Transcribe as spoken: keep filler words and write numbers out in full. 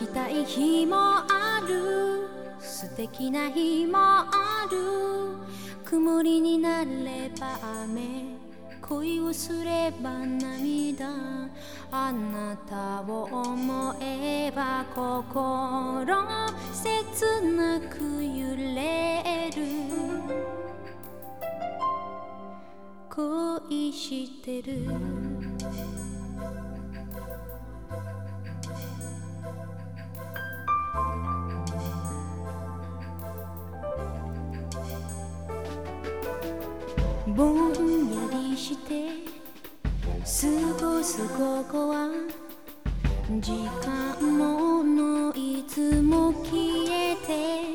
たい日もある、素敵な日もある。曇りになれば雨、恋をすれば涙。あなたを思えば心切なく揺れる。恋してる。ぼんやりして過ごす午後は、時間ものいつも消えて